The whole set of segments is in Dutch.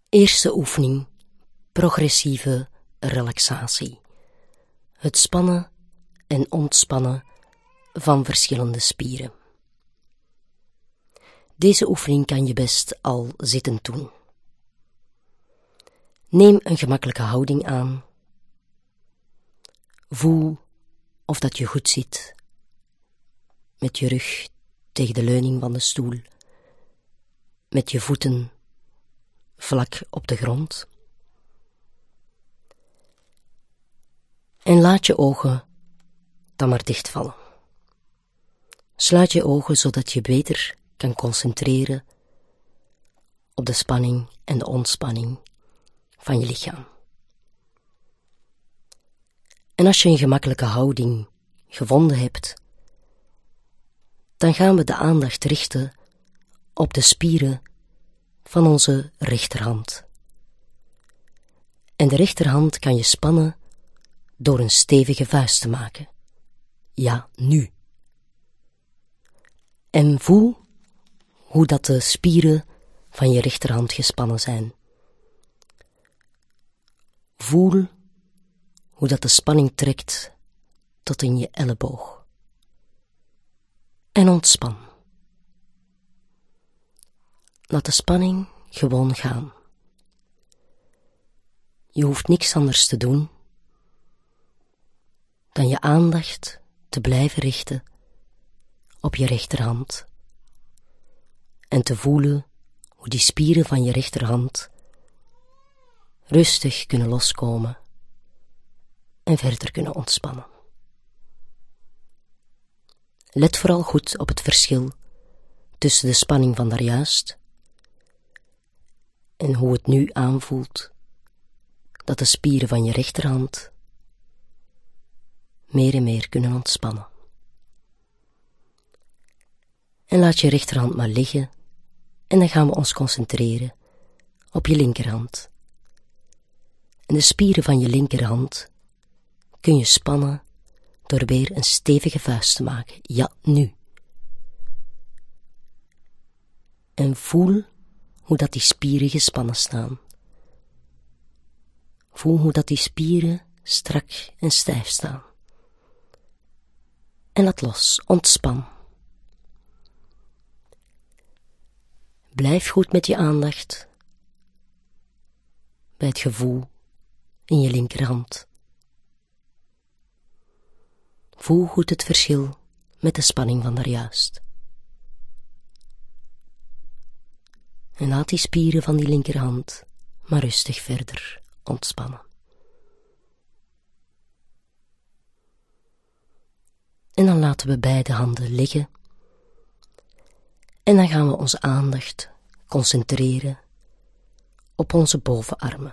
Eerste oefening, progressieve relaxatie. Het spannen en ontspannen van verschillende spieren. Deze oefening kan je best al zittend doen. Neem een gemakkelijke houding aan. Voel of dat je goed zit, met je rug tegen de leuning van de stoel, met je voeten vlak op de grond. En laat je ogen dan maar dichtvallen. Sluit je ogen zodat je beter kan concentreren op de spanning en de ontspanning van je lichaam. En als je een gemakkelijke houding gevonden hebt, dan gaan we de aandacht richten op de spieren van onze rechterhand. En de rechterhand kan je spannen door een stevige vuist te maken. Ja, nu. En voel hoe dat de spieren van je rechterhand gespannen zijn. Voel hoe dat de spanning trekt tot in je elleboog. En ontspan. Laat de spanning gewoon gaan. Je hoeft niks anders te doen dan je aandacht te blijven richten op je rechterhand en te voelen hoe die spieren van je rechterhand rustig kunnen loskomen en verder kunnen ontspannen. Let vooral goed op het verschil tussen de spanning van daarjuist en hoe het nu aanvoelt dat de spieren van je rechterhand meer en meer kunnen ontspannen. En laat je rechterhand maar liggen en dan gaan we ons concentreren op je linkerhand. En de spieren van je linkerhand kun je spannen door weer een stevige vuist te maken. Ja, nu. En voel hoe dat die spieren gespannen staan. Voel hoe dat die spieren strak en stijf staan. En laat los, ontspan. Blijf goed met je aandacht bij het gevoel in je linkerhand. Voel goed het verschil met de spanning van daarjuist. En laat die spieren van die linkerhand maar rustig verder ontspannen. En dan laten we beide handen liggen. En dan gaan we onze aandacht concentreren op onze bovenarmen.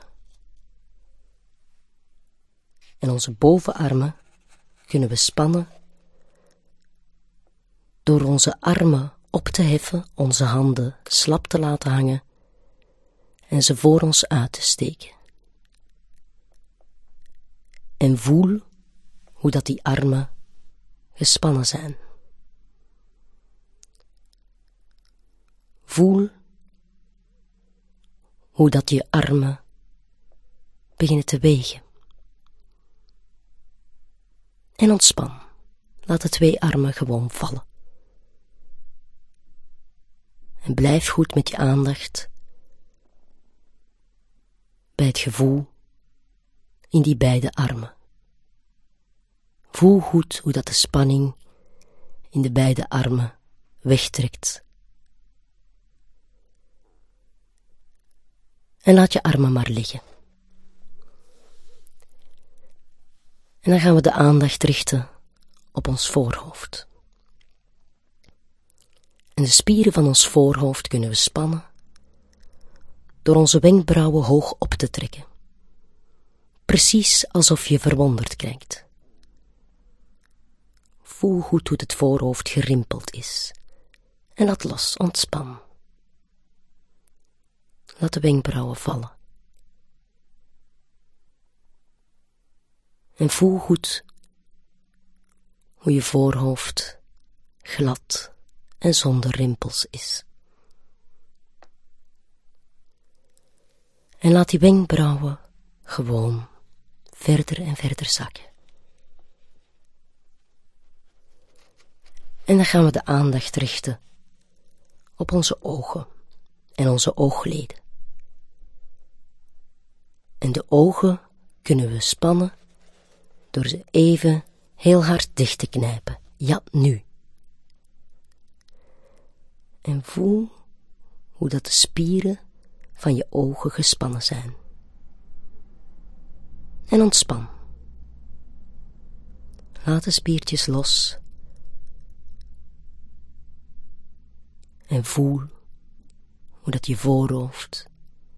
En onze bovenarmen kunnen we spannen door onze armen op te heffen, onze handen slap te laten hangen en ze voor ons uit te steken. En voel hoe dat die armen gespannen zijn. Voel hoe dat je armen beginnen te wegen. En ontspan. Laat de twee armen gewoon vallen. En blijf goed met je aandacht bij het gevoel in die beide armen. Voel goed hoe dat de spanning in de beide armen wegtrekt. En laat je armen maar liggen. En dan gaan we de aandacht richten op ons voorhoofd. En de spieren van ons voorhoofd kunnen we spannen door onze wenkbrauwen hoog op te trekken. Precies alsof je verwonderd kijkt. Voel goed hoe het voorhoofd gerimpeld is. En laat los, ontspan. Laat de wenkbrauwen vallen. En voel goed hoe je voorhoofd glad en zonder rimpels is. En laat die wenkbrauwen gewoon verder en verder zakken. En dan gaan we de aandacht richten op onze ogen en onze oogleden. En de ogen kunnen we spannen door ze even heel hard dicht te knijpen. Ja, nu. En voel hoe dat de spieren van je ogen gespannen zijn. En ontspan. Laat de spiertjes los. En voel hoe dat je voorhoofd,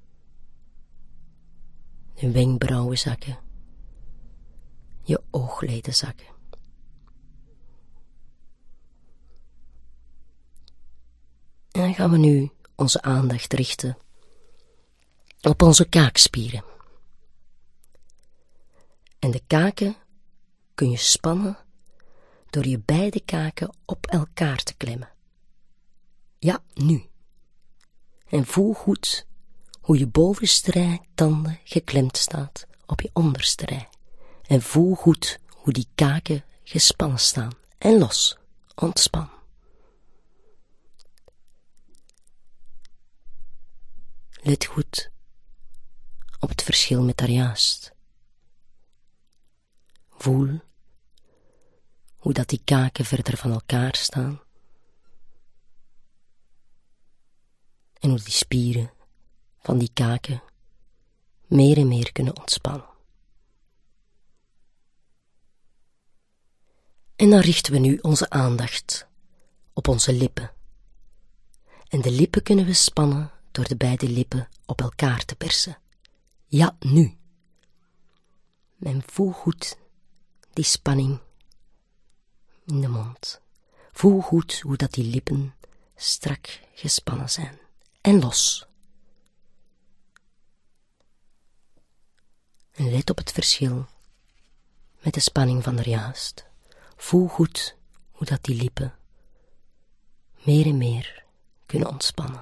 de wenkbrauwen zakken, je oogleden zakken. En dan gaan we nu onze aandacht richten op onze kaakspieren. En de kaken kun je spannen door je beide kaken op elkaar te klemmen. Ja, nu. En voel goed hoe je bovenste rij tanden geklemd staat op je onderste rij. En voel goed hoe die kaken gespannen staan. En los, ontspan. Let goed op het verschil met daarjuist. Voel hoe dat die kaken verder van elkaar staan. En hoe die spieren van die kaken meer en meer kunnen ontspannen. En dan richten we nu onze aandacht op onze lippen. En de lippen kunnen we spannen door de beide lippen op elkaar te persen. Ja, nu. En voel goed die spanning in de mond. Voel goed hoe dat die lippen strak gespannen zijn. En los. En let op het verschil met de spanning van daarjuist. Voel goed hoe dat die lippen meer en meer kunnen ontspannen.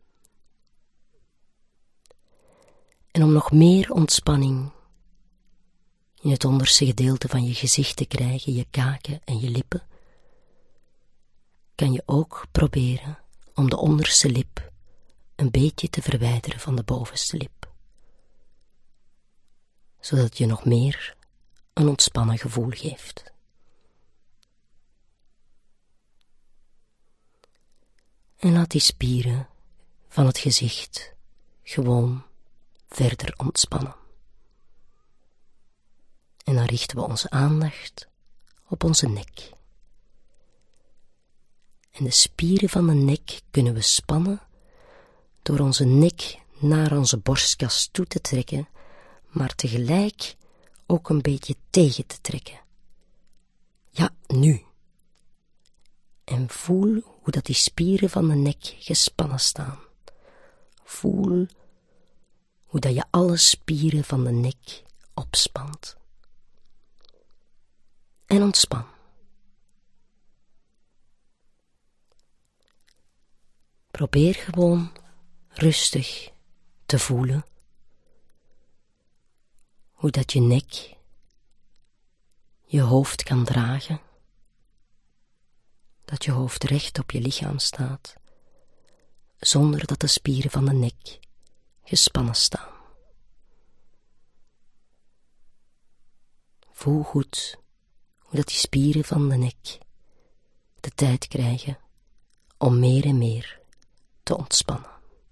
En om nog meer ontspanning in het onderste gedeelte van je gezicht te krijgen, je kaken en je lippen, kan je ook proberen om de onderste lip een beetje te verwijderen van de bovenste lip, zodat je nog meer een ontspannen gevoel geeft. En laat die spieren van het gezicht gewoon verder ontspannen. En dan richten we onze aandacht op onze nek. En de spieren van de nek kunnen we spannen door onze nek naar onze borstkas toe te trekken, maar tegelijk ook een beetje tegen te trekken. Ja, nu. En voel hoe dat die spieren van de nek gespannen staan. Voel hoe dat je alle spieren van de nek opspant. En ontspan. Probeer gewoon rustig te voelen hoe dat je nek je hoofd kan dragen, dat je hoofd recht op je lichaam staat, zonder dat de spieren van de nek gespannen staan. Voel goed hoe dat die spieren van de nek de tijd krijgen om meer en meer te ontspannen.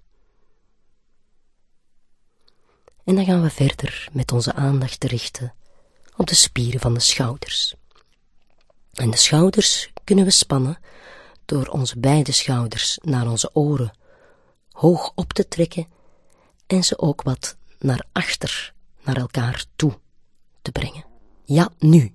En dan gaan we verder met onze aandacht te richten op de spieren van de schouders. En de schouders kunnen we spannen door onze beide schouders naar onze oren hoog op te trekken en ze ook wat naar achter, naar elkaar toe te brengen. Ja, nu.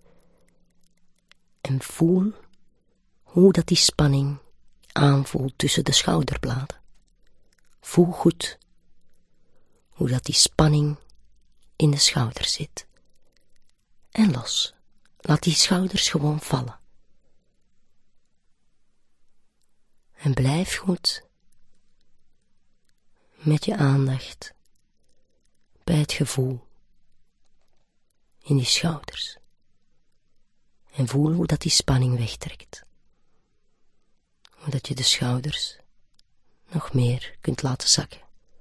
En voel hoe dat die spanning aanvoelt tussen de schouderbladen. Voel goed hoe dat die spanning in de schouder zit. En los. Laat die schouders gewoon vallen. En blijf goed met je aandacht bij het gevoel in die schouders. En voel hoe dat die spanning wegtrekt. Hoe dat je de schouders nog meer kunt laten zakken.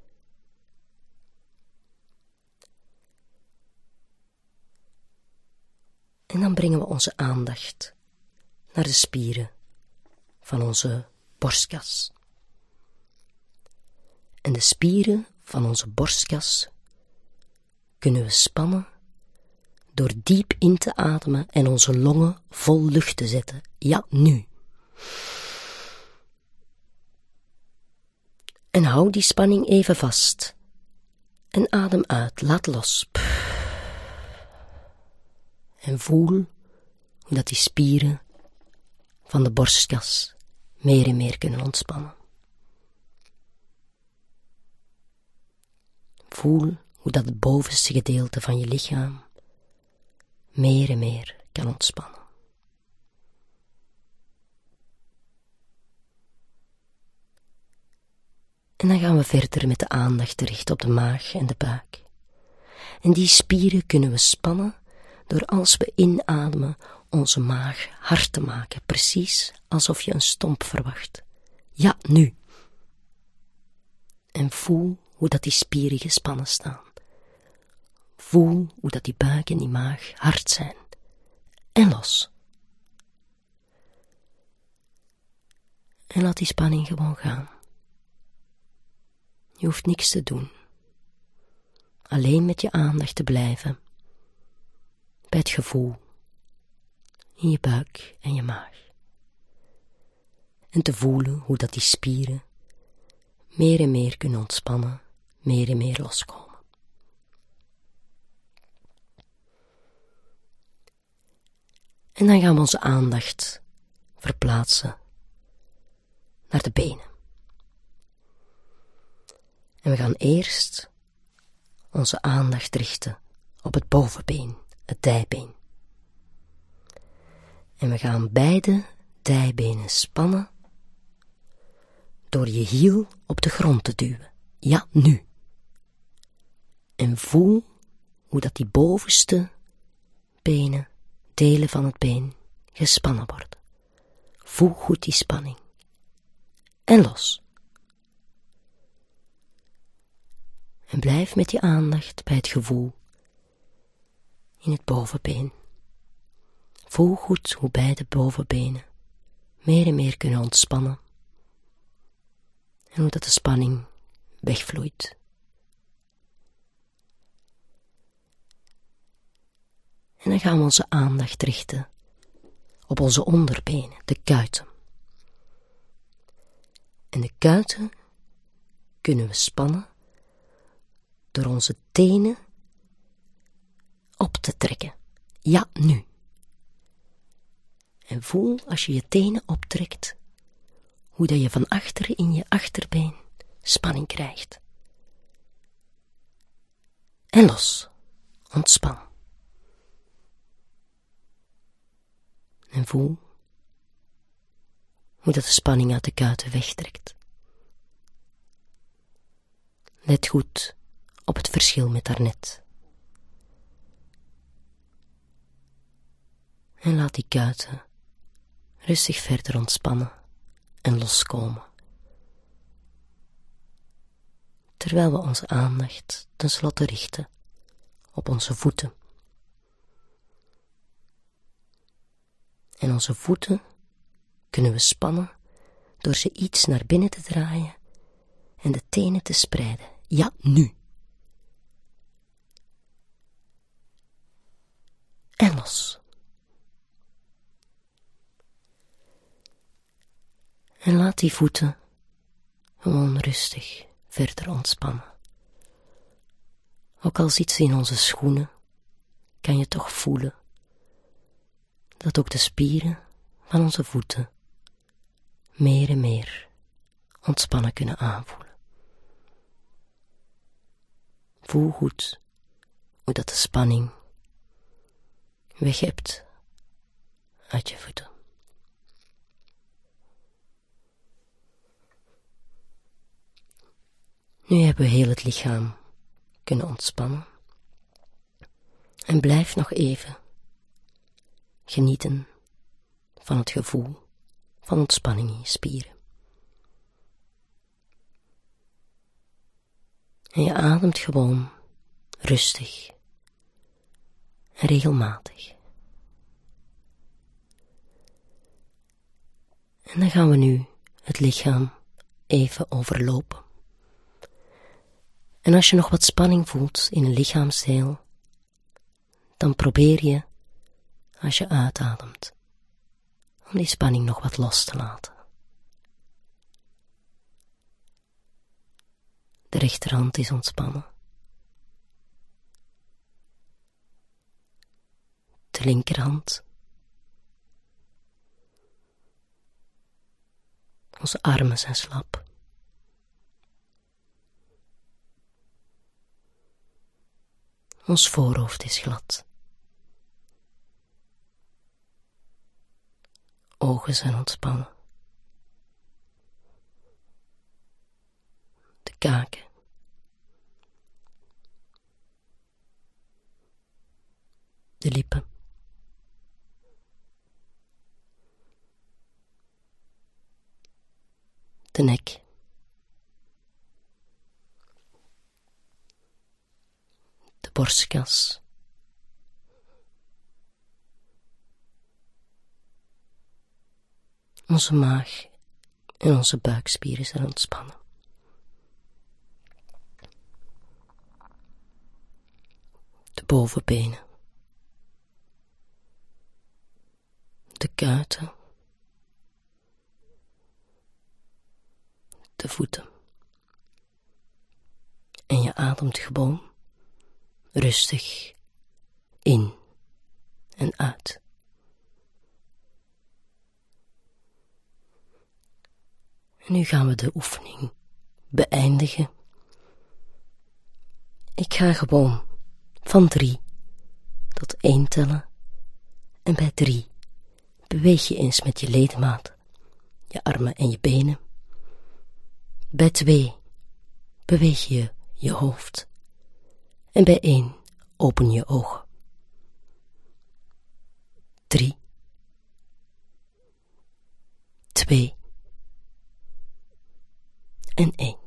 En dan brengen we onze aandacht naar de spieren van onze borstkas. En de spieren van onze borstkas kunnen we spannen door diep in te ademen en onze longen vol lucht te zetten. Ja, nu. En hou die spanning even vast. En adem uit, laat los. En voel hoe dat die spieren van de borstkas meer en meer kunnen ontspannen. Voel hoe dat het bovenste gedeelte van je lichaam meer en meer kan ontspannen. En dan gaan we verder met de aandacht richten op de maag en de buik. En die spieren kunnen we spannen door als we inademen onze maag hard te maken, precies alsof je een stomp verwacht. Ja, nu. En voel hoe dat die spieren gespannen staan. Voel hoe dat die buik en die maag hard zijn. En los. En laat die spanning gewoon gaan. Je hoeft niks te doen. Alleen met je aandacht te blijven bij het gevoel in je buik en je maag. En te voelen hoe dat die spieren meer en meer kunnen ontspannen, meer en meer loskomen. En dan gaan we onze aandacht verplaatsen naar de benen. En we gaan eerst onze aandacht richten op het bovenbeen, het dijbeen. En we gaan beide dijbenen spannen door je hiel op de grond te duwen. Ja, nu. En voel hoe dat die bovenste benen, delen van het been, gespannen worden. Voel goed die spanning. En los. En blijf met je aandacht bij het gevoel in het bovenbeen. Voel goed hoe beide bovenbenen meer en meer kunnen ontspannen. En hoe dat de spanning wegvloeit. En dan gaan we onze aandacht richten op onze onderbenen, de kuiten. En de kuiten kunnen we spannen door onze tenen op te trekken. Ja, nu. En voel als je je tenen optrekt, hoe dat je van achteren in je achterbeen spanning krijgt. En los. Ontspan. En voel hoe dat de spanning uit de kuiten wegtrekt. Let goed op het verschil met daarnet. En laat die kuiten rustig verder ontspannen en loskomen. Terwijl we onze aandacht tenslotte richten op onze voeten. En onze voeten kunnen we spannen door ze iets naar binnen te draaien en de tenen te spreiden. Ja, nu. En los. En laat die voeten gewoon rustig verder ontspannen. Ook al zit ze in onze schoenen, kan je toch voelen dat ook de spieren van onze voeten meer en meer ontspannen kunnen aanvoelen. Voel goed hoe dat de spanning weg hebt uit je voeten. Nu hebben we heel het lichaam kunnen ontspannen. En blijf nog even genieten van het gevoel van ontspanning in je spieren. En je ademt gewoon rustig en regelmatig. En dan gaan we nu het lichaam even overlopen. En als je nog wat spanning voelt in een lichaamsdeel, dan probeer je, als je uitademt, om die spanning nog wat los te laten. De rechterhand is ontspannen. De linkerhand. Onze armen zijn slap. Ons voorhoofd is glad. Ogen zijn ontspannen. De kaken. De lippen. De nek. De borstkas. Onze maag en onze buikspieren zijn ontspannen. De bovenbenen. De kuiten. De voeten. En je ademt gewoon rustig in en uit. En nu gaan we de oefening beëindigen. Ik ga gewoon van 3 tot 1 tellen. En bij 3 beweeg je eens met je ledematen, je armen en je benen. Bij 2 beweeg je je hoofd. En bij 1 open je ogen. 3, 2 en 1.